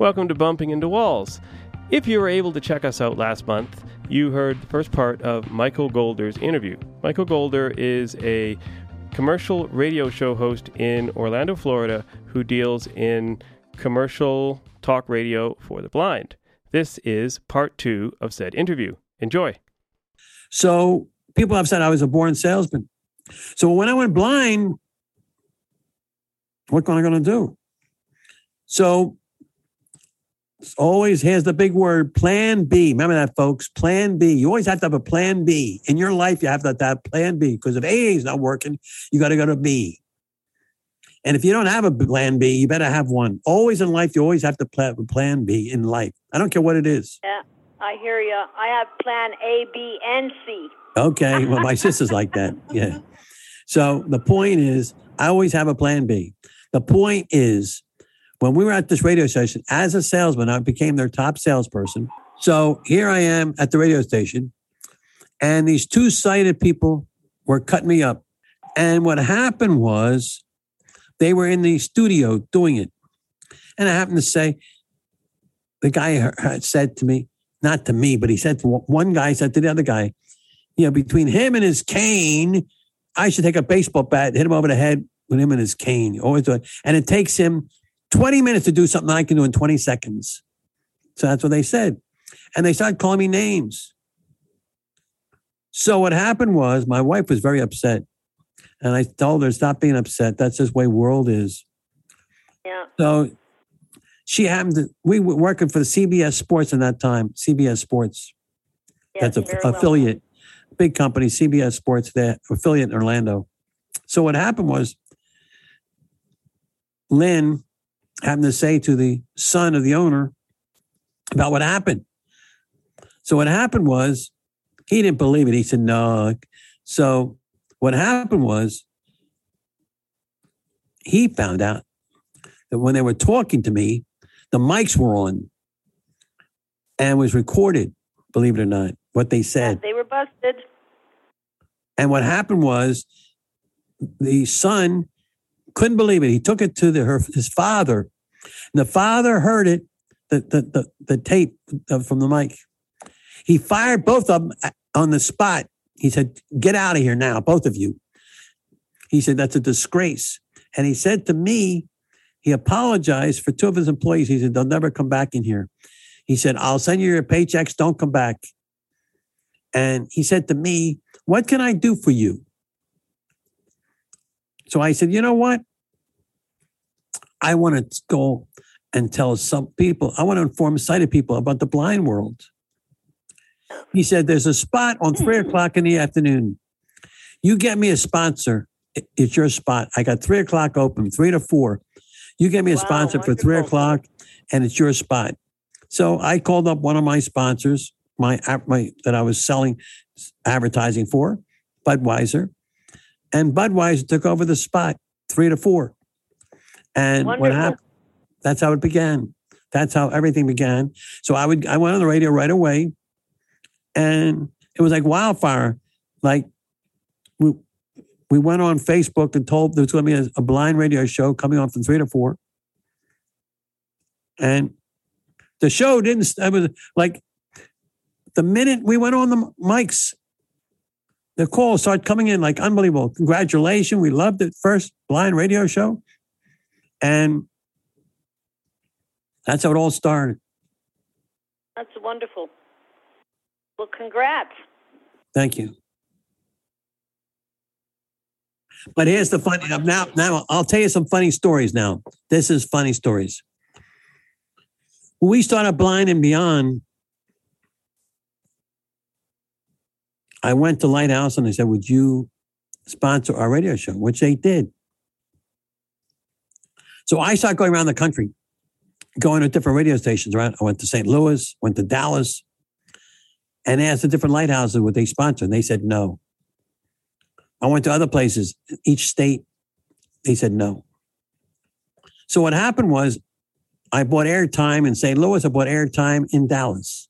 Welcome to Bumping Into Walls. If you were able to check us out last month, you heard the first part of Michael Golder's interview. Michael Golder is a commercial radio show host in Orlando, Florida, who deals in commercial talk radio for the blind. This is part 2 of said interview. Enjoy. So people have said I was a born salesman. So when I went blind, what am I going to do? So always has the big word, plan B. Remember that, folks, plan B. You always have to have a plan B. In your life, you have to have plan B, because if A is not working, you got to go to B. And if you don't have a plan B, you better have one. Always in life, you always have to have a plan B in life. I don't care what it is. Yeah, I hear you. I have plan A, B, and C. Okay, well, my sister's like that. Yeah. So the point is, I always have a plan B. The point is, when we were at this radio station, as a salesman, I became their top salesperson. So here I am at the radio station, and these two sighted people were cutting me up. And what happened was, they were in the studio doing it. And I happened to say, the guy had said to me, not to me, but he said to one guy, said to the other guy, you know, between him and his cane, I should take a baseball bat, hit him over the head with him and his cane. Always do it. And it takes him 20 minutes to do something I can do in 20 seconds. So that's what they said. And they started calling me names. So what happened was, my wife was very upset. And I told her, stop being upset. That's just the way the world is. Yeah. So she happened to, we were working for the CBS Sports in that time, CBS Sports. Yes, That's an affiliate, big company, CBS Sports, their affiliate in Orlando. So what happened was, Lynn happened to say to the son of the owner about what happened. So what happened was, he didn't believe it. He said, no. So what happened was, he found out that when they were talking to me, the mics were on and was recorded, believe it or not, what they said. Yeah, they were busted. And what happened was, the son couldn't believe it. He took it to his father. And the father heard it, the tape from the mic. He fired both of them on the spot. He said, get out of here now, both of you. He said, that's a disgrace. And he said to me, he apologized for two of his employees. He said, they'll never come back in here. He said, I'll send you your paychecks. Don't come back. And he said to me, what can I do for you? So I said, you know what? I want to go and tell some people, I want to inform sighted people about the blind world. He said, there's a spot on 3 o'clock in the afternoon. You get me a sponsor. It's your spot. I got 3 o'clock open, 3 to 4. You get me a sponsor for 3 o'clock, and it's your spot. So I called up one of my sponsors, my that I was selling advertising for, Budweiser. And Budweiser took over the spot, 3 to 4. And Wonderful. What happened? That's how it began. That's how everything began. So I went on the radio right away. And it was like wildfire. Like we went on Facebook and told there was going to be a blind radio show coming on from 3 to 4. And the show didn't, it was like the minute we went on the mics, the calls started coming in like unbelievable. Congratulations. We loved it. First blind radio show. And that's how it all started. That's wonderful. Well, congrats. Thank you. But here's the funny, now I'll tell you some funny stories now. This is funny stories. When we started Blind and Beyond, I went to Lighthouse and I said, would you sponsor our radio show? Which they did. So I started going around the country, going to different radio stations, right? I went to St. Louis, went to Dallas, and asked the different lighthouses would they sponsor, and they said no. I went to other places, each state, they said no. So what happened was, I bought airtime in St. Louis, I bought airtime in Dallas.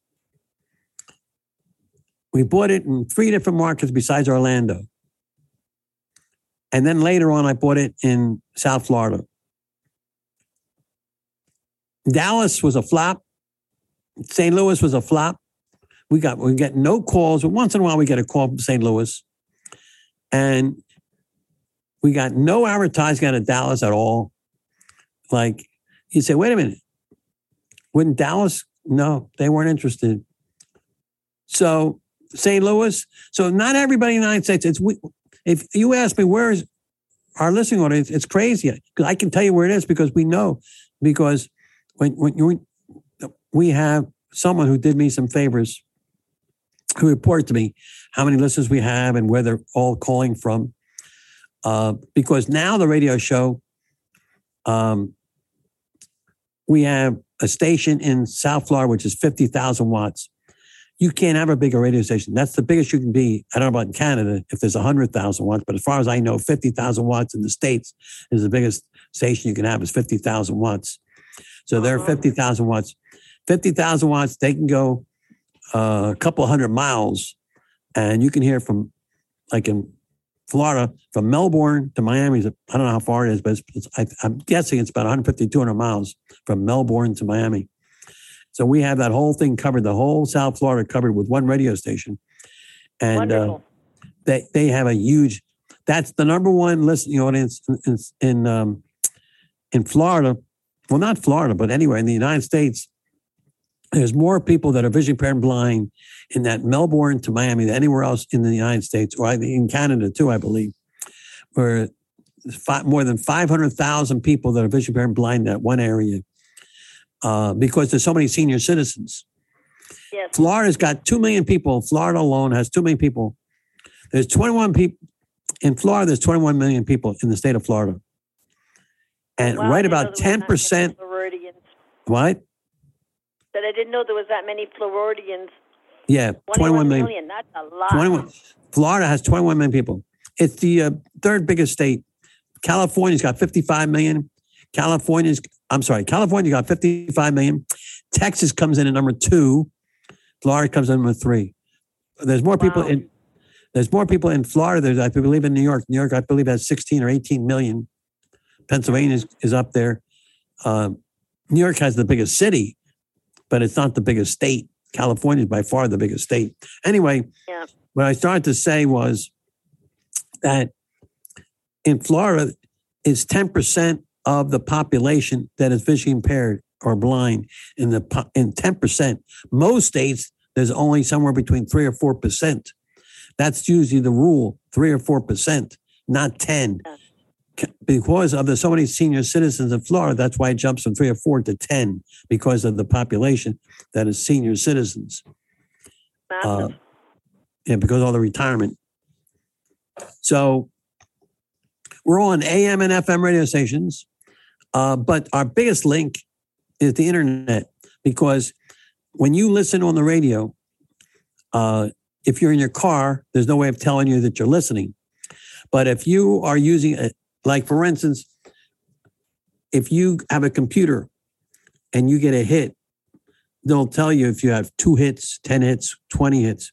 We bought it in 3 different markets besides Orlando. And then later on, I bought it in South Florida. Dallas was a flop. St. Louis was a flop. We get no calls, but once in a while we get a call from St. Louis. And we got no advertising out of Dallas at all. Like, you say, wait a minute. Wouldn't Dallas? No, they weren't interested. So St. Louis. So not everybody in the United States. If you ask me, where's our listening audience, it's crazy. Because I can tell you where it is because we know. Because when we have someone who did me some favors, who reported to me how many listeners we have and where they're all calling from. Because now the radio show, we have a station in South Florida, which is 50,000 watts. You can't have a bigger radio station. That's the biggest you can be. I don't know about in Canada if there's 100,000 watts, but as far as I know, 50,000 watts in the States is the biggest station you can have is 50,000 watts. So they're 50,000 watts. 50,000 watts, they can go a couple hundred miles, and you can hear from, like in Florida, from Melbourne to Miami. I don't know how far it is, but I'm guessing it's about 150, 200 miles from Melbourne to Miami. So we have that whole thing covered, the whole South Florida covered with one radio station. And they have a huge, that's the number one listening audience in Florida. Well, not Florida, but anywhere in the United States. There's more people that are vision impaired and blind in that Melbourne to Miami than anywhere else in the United States, or in Canada too, I believe, where more than 500,000 people that are vision impaired and blind in that one area because there's so many senior citizens. Yes. Florida's got 2 million people. Florida alone has 2 million people. There's 21 people in Florida. There's 21 million people in the state of Florida. And right about 10%. What? That I didn't know there was that many Floridians. Yeah, 21 million. That's a lot. 21. Florida has 21 million people. It's the third biggest state. California's got 55 million. California's got 55 million. Texas comes in at number 2. Florida comes in at number 3. There's more people in. There's more people in Florida. I believe in New York. New York, I believe, has 16 or 18 million. Pennsylvania is up there. New York has the biggest city, but it's not the biggest state. California is by far the biggest state. Anyway, what I started to say was that in Florida, it's 10% of the population that is visually impaired or blind. In 10%, most states, there's only somewhere between 3 or 4%. That's usually the rule, 3 or 4%, not 10. Because of so many senior citizens in Florida, that's why it jumps from 3 or 4 to 10 because of the population that is senior citizens. Because of all the retirement. So we're on AM and FM radio stations, but our biggest link is the internet because when you listen on the radio, if you're in your car, there's no way of telling you that you're listening. But if you are using it, like, for instance, if you have a computer and you get a hit, they'll tell you if you have 2 hits, 10 hits, 20 hits.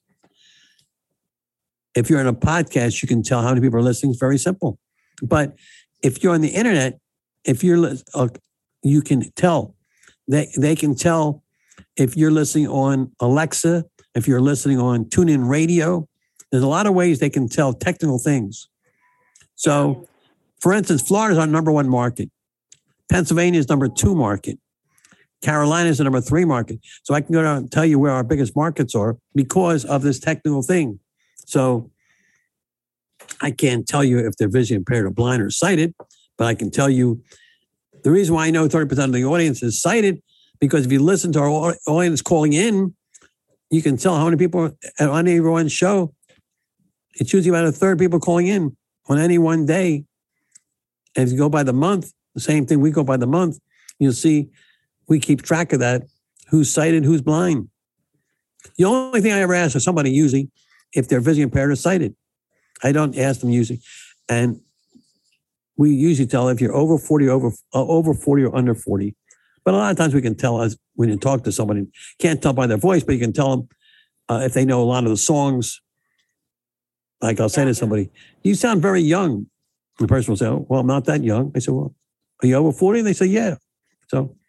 If you're in a podcast, you can tell how many people are listening. It's very simple. But if you're on the internet, you can tell. They can tell if you're listening on Alexa, if you're listening on TuneIn Radio. There's a lot of ways they can tell technical things. So, for instance, Florida is our number 1 market. Pennsylvania is number 2 market. Carolina is the number 3 market. So I can go down and tell you where our biggest markets are because of this technical thing. So I can't tell you if they're visually impaired or blind or sighted, but I can tell you the reason why I know 30% of the audience is sighted, because if you listen to our audience calling in, you can tell how many people on any one show. It's usually about a third of people calling in on any one day. And if you go by the month, the same thing, we go by the month, you'll see we keep track of that, who's sighted, who's blind. The only thing I ever ask is somebody usually if they're visually impaired or sighted. I don't ask them usually. And we usually tell if you're over 40 or under 40. But a lot of times we can tell us when you talk to somebody, can't tell by their voice, but you can tell them if they know a lot of the songs. Like I'll say to somebody, you sound very young. The person will say, oh, well, I'm not that young. I said, well, are you over 40? They say, yeah. So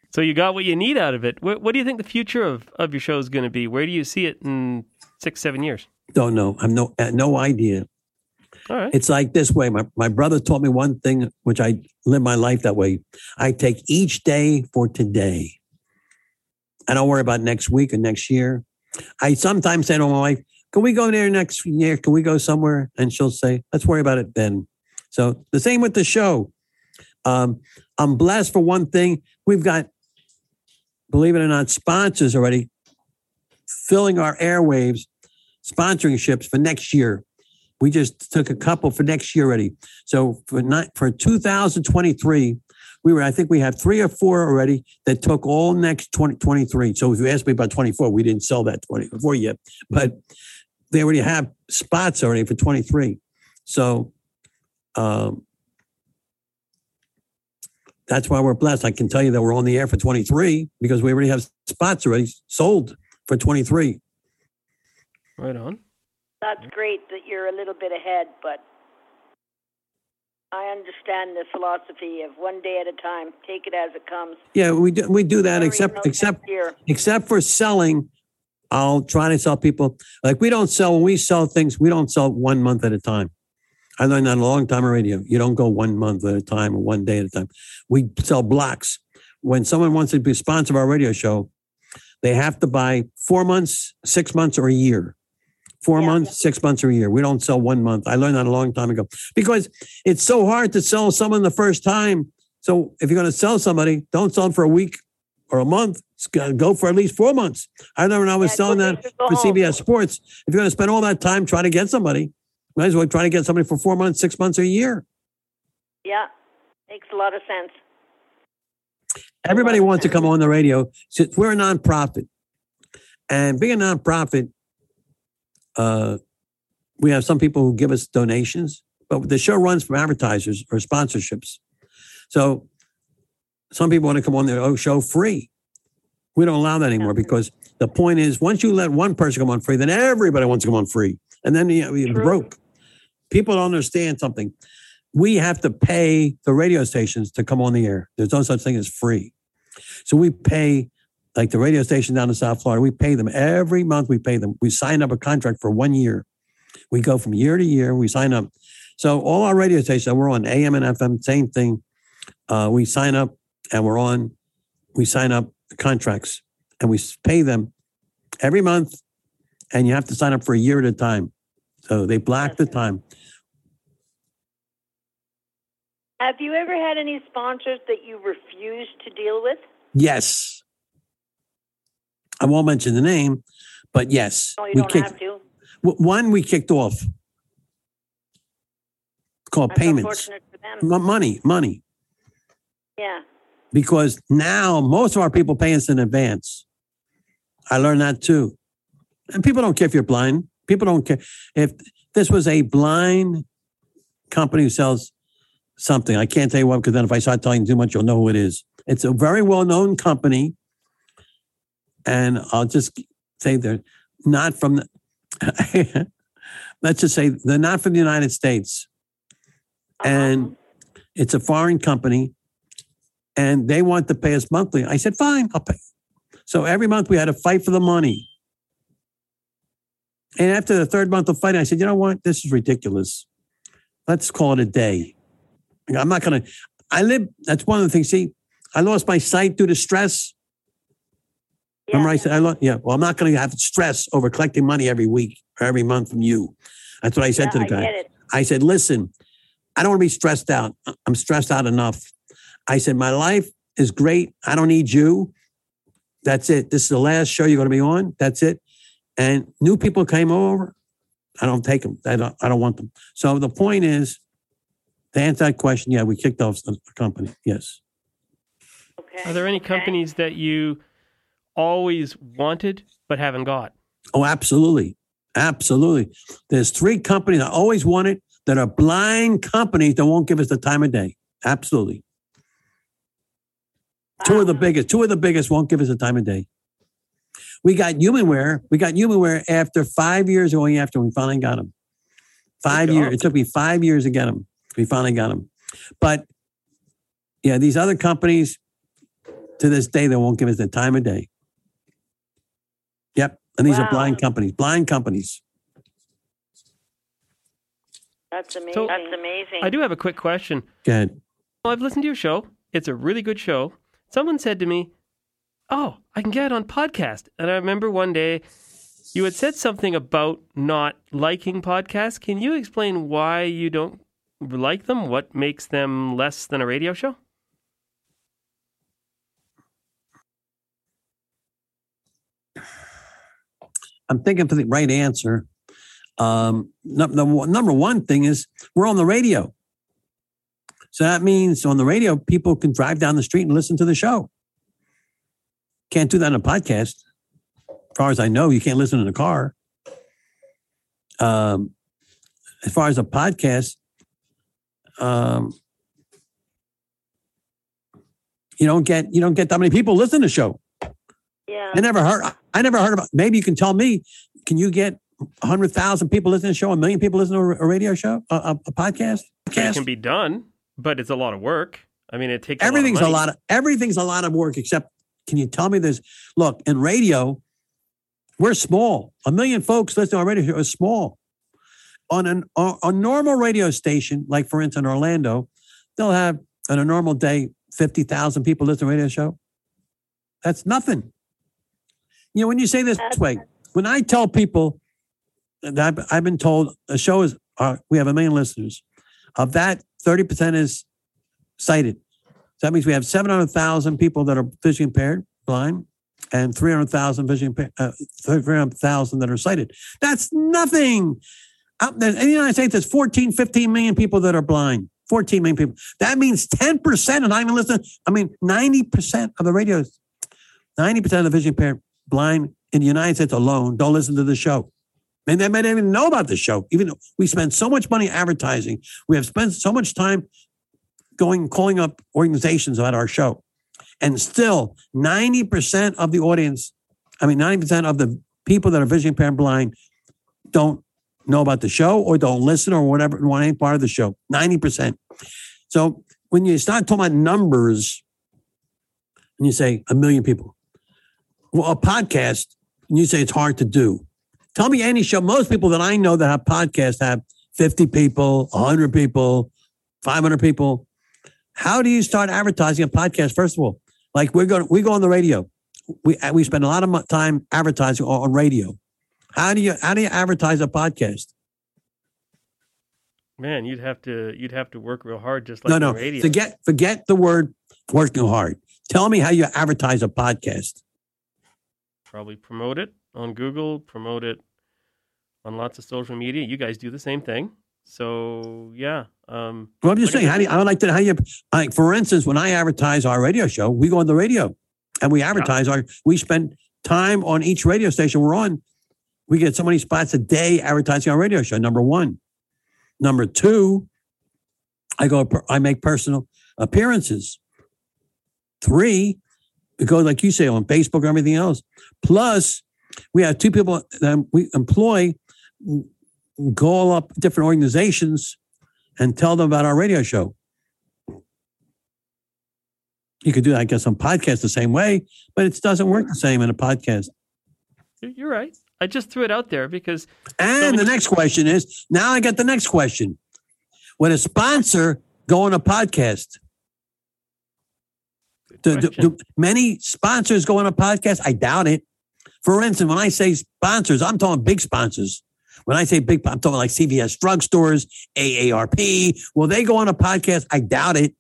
So you got what you need out of it. What do you think the future of your show is going to be? Where do you see it in 6-7 years? Don't know. I have no idea. All right. It's like this way. My brother taught me one thing, which I live my life that way. I take each day for today. I don't worry about next week or next year. I sometimes say to my wife, can we go there next year? Can we go somewhere? And she'll say, let's worry about it then. So the same with the show. I'm blessed for one thing. We've got, believe it or not, sponsors already filling our airwaves, sponsoring ships for next year. We just took a couple for next year already. So for 2023, I think we have 3 or 4 already that took all next 2023. So if you ask me about 24, we didn't sell that 24 yet, but they already have spots already for 23. So that's why we're blessed. I can tell you that we're on the air for 23 because we already have spots already sold for 23. Right on. That's great that you're a little bit ahead, but I understand the philosophy of one day at a time. Take it as it comes. Yeah, we do that except for selling. I'll try to sell people. Like when we sell things, we don't sell 1 month at a time. I learned that a long time on radio. You don't go 1 month at a time or 1 day at a time. We sell blocks. When someone wants to be a sponsor of our radio show, they have to buy 4 months, 6 months, or a year. 4 months, 6 months, or a year. We don't sell 1 month. I learned that a long time ago because it's so hard to sell someone the first time. So if you're going to sell somebody, don't sell them for a week or a month. Go for at least 4 months. I remember when I was selling that for CBS Sports. If you're going to spend all that time trying to get somebody, might as well try to get somebody for 4 months, 6 months, or a year. Yeah, makes a lot of sense. Everybody wants to come on the radio. So we're a nonprofit. And being a nonprofit, we have some people who give us donations, but the show runs from advertisers or sponsorships. So some people want to come on the show free. We don't allow that anymore because the point is once you let one person come on free, then everybody wants to come on free. And then you're broke. People don't understand something. We have to pay the radio stations to come on the air. There's no such thing as free. So we pay, like the radio station down in South Florida, we pay them every month. We pay them. We sign up a contract for 1 year. We go from year to year. We sign up. So all our radio stations, we're on AM and FM, same thing. We sign up and we're on. We sign up contracts and we pay them every month. And you have to sign up for a year at a time. So they block the time. Have you ever had any sponsors that you refused to deal with? Yes. I won't mention the name, but yes. No, you don't have to. One we kicked off. It's called That's payments. unfortunate for them. Money. Yeah. Because now most of our people pay us in advance. I learned that too. And people don't care if you're blind. People don't care. If this was a blind company who sells something, I can't tell you what, because then if I start telling you too much, you'll know who it is. It's a very well-known company. And I'll just say they're not from, let's just say they're not from the United States. And it's a foreign company. And they want to pay us monthly. I said, fine, I'll pay. So every month we had to fight for the money. And after the third month of fighting, I said, you know what? This is ridiculous. Let's call it a day. I'm not going to, that's one of the things. See, I lost my sight due to stress. Yeah. Remember I said, well, I'm not going to have stress over collecting money every week or every month from you. That's what I said to the guy. I said, listen, I don't want to be stressed out. I'm stressed out enough. I said, my life is great. I don't need you. That's it. This is the last show you're going to be on. That's it. And new people came over. I don't take them. I don't want them. So the point is, to answer that question, yeah, we kicked off the company. Yes. Okay. Are there any companies that you always wanted but haven't got? Oh, absolutely. Absolutely. There's 3 companies I always wanted that are blind companies that won't give us the time of day. Absolutely. Two of the biggest won't give us the time of day. We got Humanware. After 5 years going after we finally got them. 5 years. It took me 5 years to get them. We finally got them. But yeah, these other companies, To this day, they won't give us the time of day. Yep. And these are Wow. blind companies. Blind companies. That's amazing. So- That's amazing. I do have a quick question. Go ahead. Well, I've listened to your show. It's a really good show. Someone said to me, "Oh, I can get it on podcast." And I remember one day you had said something about not liking podcasts. Can you explain why you don't like them? What makes them less than a radio show? I'm thinking for the right answer. The number one thing is we're on the radio. So that means on the radio, people can drive down the street and listen to the show. Can't do that in a podcast. As far as I know, you can't listen in a car. As far as a podcast, you don't get that many people listen to the show. Yeah. I never heard about. Maybe you can tell me. Can you get 100,000 people listening to a show, 1 million people listening to a radio show, a podcast? It can be done, but it's a lot of work. I mean, it takes Everything's a lot of money. everything's a lot of work. Except, can you tell me this? Look, in radio, we're small. 1 million folks listening to our radio show is small. On a normal radio station, like for instance Orlando, they'll have on a normal day 50,000 people listen to a radio show. That's nothing. You know, when you say this way, when I tell people that I've been told a show is, we have 1 million listeners. Of that, 30% is sighted. So that means we have 700,000 people that are visually impaired, blind, and 300,000 300,000 that are sighted. That's nothing. In the United States, there's 14, 15 million people that are blind. 14 million people. That means 10% are not even listening. I mean, 90% of the radios, 90% of the visually impaired blind in the United States alone don't listen to the show. And they may not even know about the show. Even though we spend so much money advertising, we have spent so much time calling up organizations about our show. And still 90% of the audience, 90% of the people that are visually impaired and blind don't know about the show or don't listen or whatever, want any part of the show. 90%. So when you start talking about numbers and you say 1 million people, well, a podcast, and you say it's hard to do. Tell me any show. Most people that I know that have podcasts have 50 people, 100 people, 500 people. How do you start advertising a podcast? First of all, like we go on the radio. We spend a lot of time advertising on radio. How do you advertise a podcast? Man, you'd have to work real hard, just like the radio. Forget the word working hard. Tell me how you advertise a podcast. Probably promote it on Google, promote it on lots of social media. You guys do the same thing. So, yeah. Well, I'm just saying, for instance, when I advertise our radio show, we go on the radio and we advertise we spend time on each radio station we're on. We get so many spots a day advertising our radio show, number one. Number two, I make personal appearances. 3, it goes like you say on Facebook and everything else. Plus, we have 2 people that we employ, call up different organizations and tell them about our radio show. You could do that, I guess, on podcasts the same way, but it doesn't work the same in a podcast. You're right. I just threw it out there because... And the next question is, now I got the next question. Would a sponsor go on a podcast? Do many sponsors go on a podcast? I doubt it. For instance, when I say sponsors, I'm talking big sponsors. When I say big, I'm talking like CVS drugstores, AARP. Will they go on a podcast? I doubt it.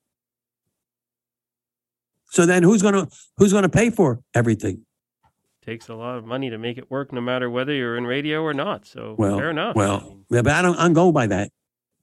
So then who's gonna pay for everything? Takes a lot of money to make it work, no matter whether you're in radio or not. So fair enough. But I'm going by that.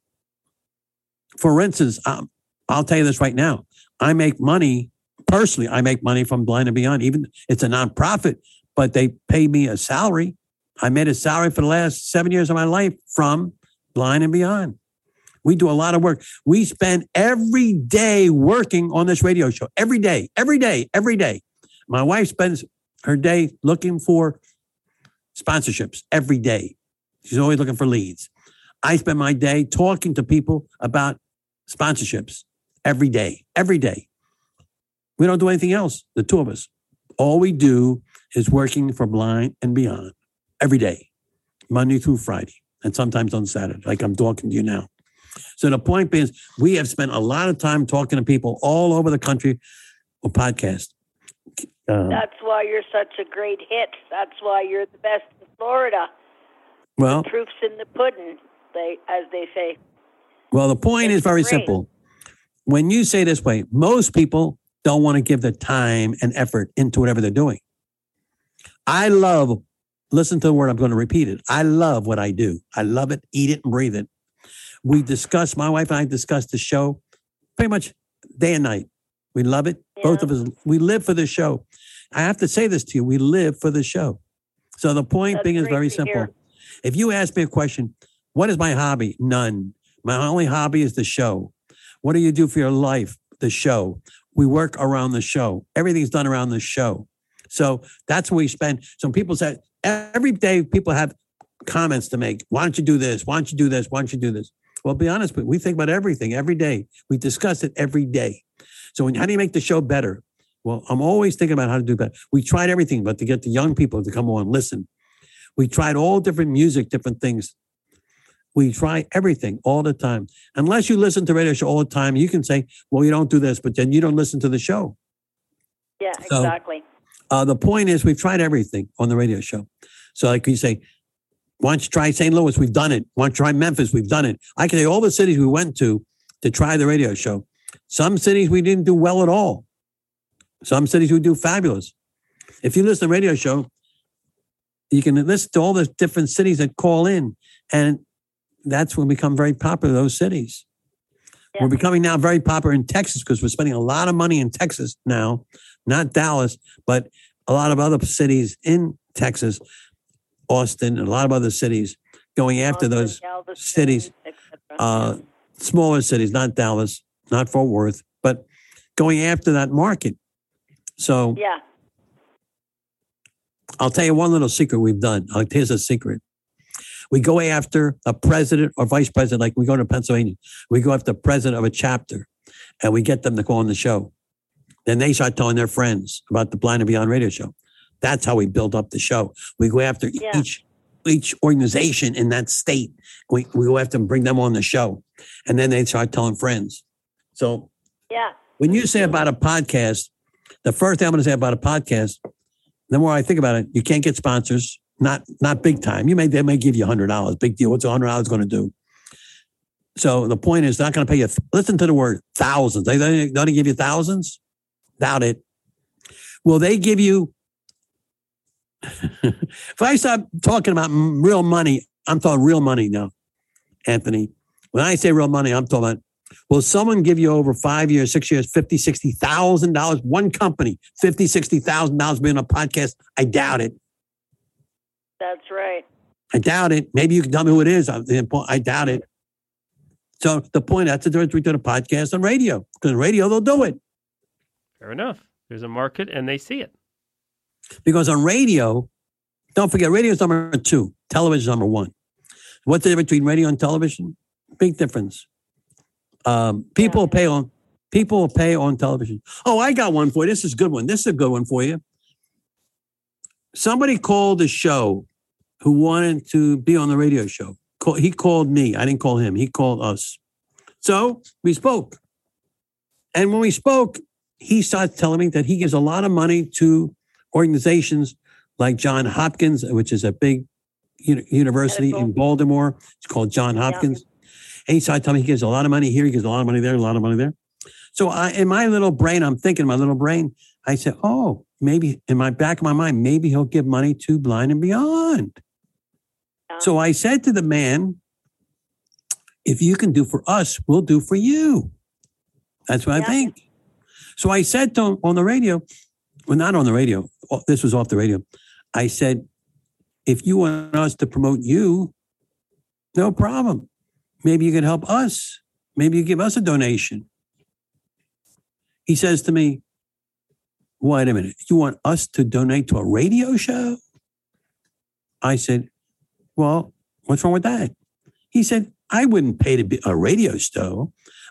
For instance, I'll tell you this right now. I make money personally. I make money from Blind and Beyond. Even it's a nonprofit, but they pay me a salary. I made a salary for the last 7 years of my life from Blind and Beyond. We do a lot of work. We spend every day working on this radio show. Every day. My wife spends her day looking for sponsorships every day. She's always looking for leads. I spend my day talking to people about sponsorships every day. We don't do anything else, the two of us. All we do is working for Blind and Beyond every day, Monday through Friday, and sometimes on Saturday, like I'm talking to you now. So the point is, we have spent a lot of time talking to people all over the country on podcasts. That's why you're such a great hit. That's why you're the best in Florida. Well, the proof's in the pudding, as they say. Well, the point is very simple. When you say this way, most people don't want to give the time and effort into whatever they're doing. I love, listen to the word, I'm going to repeat it. I love what I do. I love it, eat it, and breathe it. My wife and I discuss the show pretty much day and night. We love it. Yeah. Both of us, we live for the show. I have to say this to you. We live for the show. So the point being is very simple. Hear. If you ask me a question, what is my hobby? None. My only hobby is the show. What do you do for your life? The show. We work around the show. Everything's done around the show. So that's what we spend. Some people say, every day people have comments to make. Why don't you do this? Why don't you do this? Why don't you do this? Well, be honest, but we think about everything every day. We discuss it every day. So how do you make the show better? Well, I'm always thinking about how to do better. We tried everything, but to get the young people to come on and listen. We tried all different music, different things. We try everything all the time. Unless you listen to radio show all the time, you can say, well, you don't do this, but then you don't listen to the show. Yeah, exactly. The point is we've tried everything on the radio show. So like you say, why don't you try St. Louis? We've done it. Why don't you try Memphis? We've done it. I can say all the cities we went to try the radio show. Some cities we didn't do well at all. Some cities we do fabulous. If you listen to the radio show, you can listen to all the different cities that call in, and that's when we become very popular, those cities. Yeah. We're becoming now very popular in Texas because we're spending a lot of money in Texas now, not Dallas, but a lot of other cities in Texas, Austin, and a lot of other cities going after those cities, smaller cities, not Dallas, not Fort Worth, but going after that market. So yeah. I'll tell you one little secret we've done. Here's a secret. We go after a president or vice president, like we go to Pennsylvania. We go after the president of a chapter, and we get them to go on the show. Then they start telling their friends about the Blind and Beyond radio show. That's how we build up the show. We go after each organization in that state. We go after them, bring them on the show, and then they start telling friends. So when you say about a podcast, the first thing I'm going to say about a podcast, the more I think about it, you can't get sponsors, not big time. They may give you $100. Big deal. What's $100 going to do? So the point is, they're not going to pay you. Listen to the word thousands. They don't give you thousands. Doubt it. Will they give you? If I start talking about real money, I'm talking real money now, Anthony. When I say real money, I'm talking about, will someone give you over 5 years, 6 years, $50,000, $60,000? One company, $50,000, $60,000 being on a podcast? I doubt it. That's right. I doubt it. Maybe you can tell me who it is. I doubt it. So the point, that's the difference between a podcast and radio. Because on radio, they'll do it. Fair enough. There's a market and they see it. Because on radio, don't forget, radio is number 2. Television is number 1. What's the difference between radio and television? Big difference. People pay on television. Oh, I got one for you. This is a good one. This is a good one for you. Somebody called the show who wanted to be on the radio show. He called me. I didn't call him. He called us. So we spoke. And when we spoke, he started telling me that he gives a lot of money to organizations like Johns Hopkins, which is a big university in Baltimore. It's called Johns Hopkins. And he started telling me he gives a lot of money here. He gives a lot of money there, a lot of money there. So in my little brain, I'm thinking, I said, oh, maybe in my back of my mind, maybe he'll give money to Blind and Beyond. So I said to the man, if you can do for us, we'll do for you. That's what I think. So I said to him on the radio, well, not on the radio. This was off the radio. I said, if you want us to promote you, no problem. Maybe you can help us. Maybe you give us a donation. He says to me, wait a minute. You want us to donate to a radio show? I said, well, what's wrong with that? He said, I wouldn't pay to be a radio show.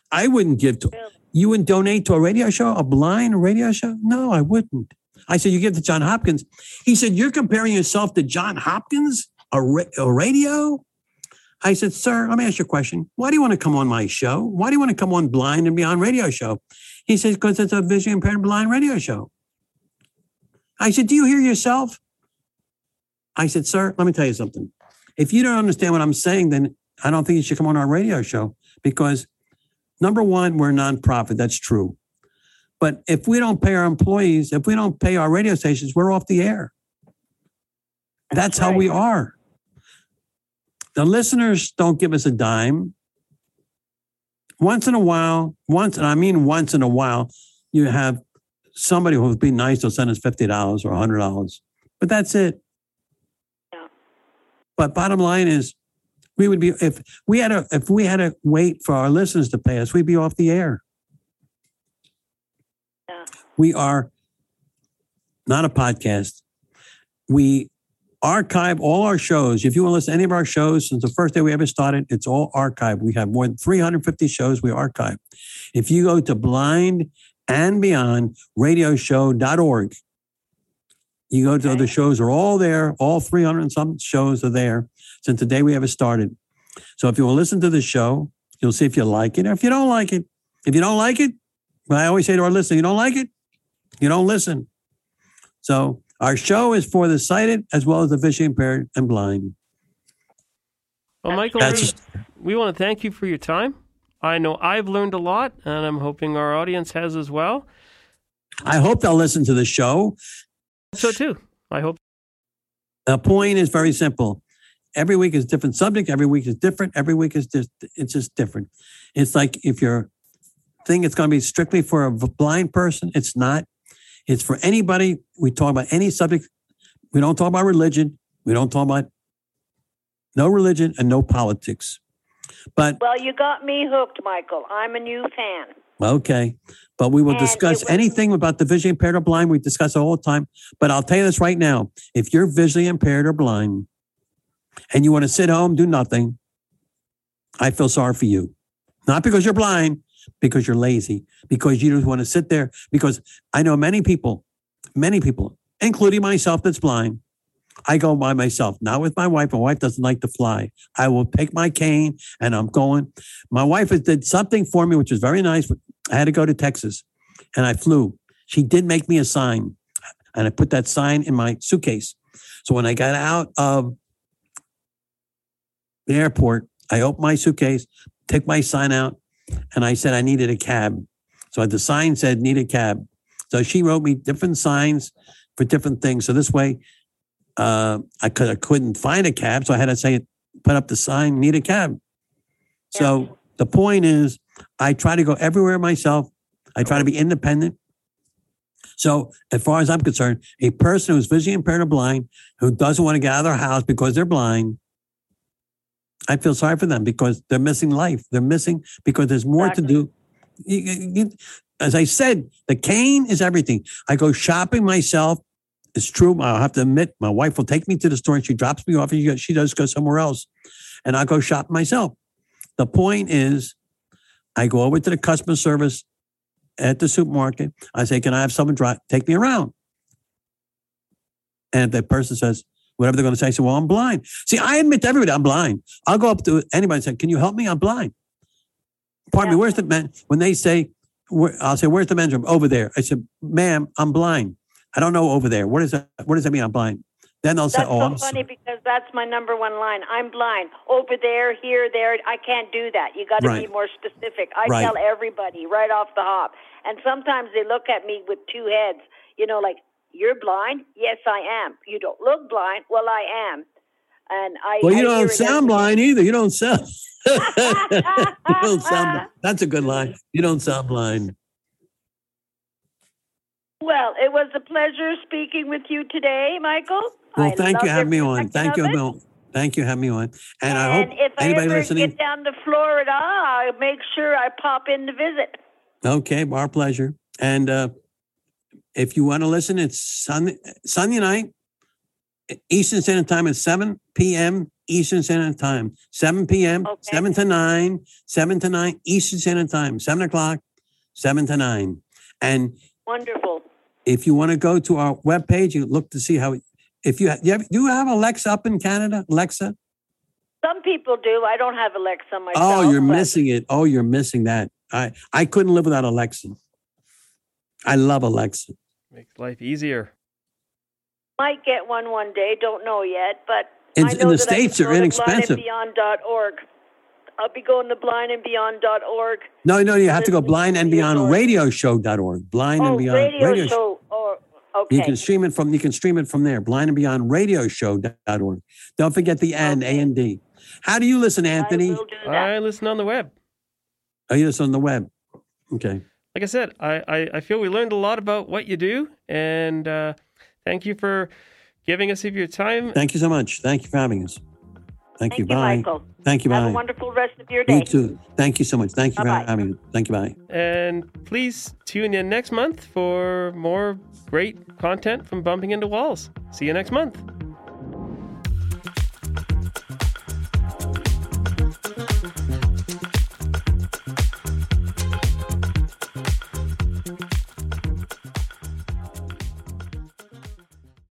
I wouldn't give to. You wouldn't donate to a radio show, a blind radio show? No, I wouldn't. I said, you give to John Hopkins. He said, you're comparing yourself to John Hopkins, a radio? I said, sir, let me ask you a question. Why do you want to come on my show? Why do you want to come on Blind and Beyond radio show? He says, because it's a visually impaired blind radio show. I said, do you hear yourself? I said, sir, let me tell you something. If you don't understand what I'm saying, then I don't think you should come on our radio show because, number one, we're a nonprofit. That's true. But if we don't pay our employees, if we don't pay our radio stations, we're off the air. That's how we are. The listeners don't give us a dime. Once in a while, once in a while, you have somebody who would be nice, they'll send us $50 or $100. But that's it. Yeah. But bottom line is, we would be if we had to wait for our listeners to pay us, we'd be off the air. Yeah. We are not a podcast. We archive all our shows. If you want to listen to any of our shows since the first day we ever started, it's all archived. We have more than 350 shows we archive. If you go to Blind and Beyond radioshow.org, you go to the shows are all there. All 300 and some shows are there since the day we ever started. So if you want to listen to the show, you'll see if you like it or if you don't like it. If you don't like it, well, I always say to our listeners, you don't like it, you don't listen. So our show is for the sighted as well as the visually impaired and blind. Well, Michael, we want to thank you for your time. I know I've learned a lot, and I'm hoping our audience has as well. I hope they'll listen to the show. So too. I hope. The point is very simple. Every week is a different subject. Every week is different. Every week is it's just different. It's like if you're thinking it's going to be strictly for a blind person, it's not. It's for anybody. We talk about any subject. We don't talk about religion. We don't talk about no religion and no politics. But well, you got me hooked, Michael. I'm a new fan. Okay. But we will discuss anything about the visually impaired or blind. We discuss it all the time. But I'll tell you this right now. If you're visually impaired or blind and you want to sit home, do nothing, I feel sorry for you. Not because you're blind, because you're lazy, because you just want to sit there. Because I know many people, including myself that's blind, I go by myself, not with my wife. My wife doesn't like to fly. I will take my cane and I'm going. My wife did something for me, which was very nice. I had to go to Texas and I flew. She did make me a sign and I put that sign in my suitcase. So when I got out of the airport, I opened my suitcase, took my sign out, and I said I needed a cab. So the sign said, need a cab. So she wrote me different signs for different things. So this way, I couldn't find a cab. So I had to say, put up the sign, need a cab. Yeah. So the point is, I try to go everywhere myself. I try to be independent. So as far as I'm concerned, a person who's visually impaired or blind, who doesn't want to get out of their house because they're blind, I feel sorry for them because they're missing life. They're missing because there's more to do. As I said, the cane is everything. I go shopping myself. It's true. I'll have to admit, my wife will take me to the store and she drops me off and she does go somewhere else. And I'll go shop myself. The point is, I go over to the customer service at the supermarket. I say, can I have someone take me around? And the person says, whatever they're going to say, I say, well, I'm blind. See, I admit to everybody I'm blind. I'll go up to anybody and say, can you help me? I'm blind. Pardon me, where's the man? When they say, I'll say, where's the men's room? Over there. I said, ma'am, I'm blind. I don't know over there. What does that mean? I'm blind. Then they'll say, I'm funny because that's my number one line. I'm blind. Over there, here, there. I can't do that. You got to be more specific. I tell everybody right off the hop. And sometimes they look at me with two heads, like, you're blind? Yes, I am. You don't look blind? Well, I am. And you don't sound blind either. You don't sound. You don't sound blind. That's a good line. You don't sound blind. Well, it was a pleasure speaking with you today, Michael. Well, thank you for having me on. Thank you, Bill. Thank you for having me on. And I hope if anybody I ever listening get down to Florida, I'll make sure I pop in to visit. Okay, our pleasure. And if you want to listen, it's Sunday night, Eastern Standard Time at 7 p.m. Eastern Standard Time, 7 p.m., 7 to 9 Eastern Standard Time, 7 o'clock, 7 to 9. And wonderful. If you want to go to our webpage, you look to see how, if you do you have Alexa up in Canada, Alexa? Some people do. I don't have Alexa myself. Oh, you're missing it. Oh, you're missing that. I couldn't live without Alexa. I love Alexa. Makes life easier. Might get one day. Don't know yet, but in the States, they're inexpensive. blindandbeyond.org. I'll be going to blindandbeyond.org. No, you have to go blindandbeyondradioshow.org. Blind and Beyond Radio Show. Okay. You can stream it from there. Blindandbeyondradioshow.org. Don't forget the N, A-N-D. How do you listen, Anthony? I listen on the web. Oh, you listen on the web. Okay. Like I said, I feel we learned a lot about what you do, and thank you for giving us of your time. Thank you so much. Thank you for having us. Thank you. Bye. Michael. Thank you. Bye. Have a wonderful rest of your day. You too. Thank you so much. Thank you for having me. Thank you. Bye. And please tune in next month for more great content from Bumping Into Walls. See you next month.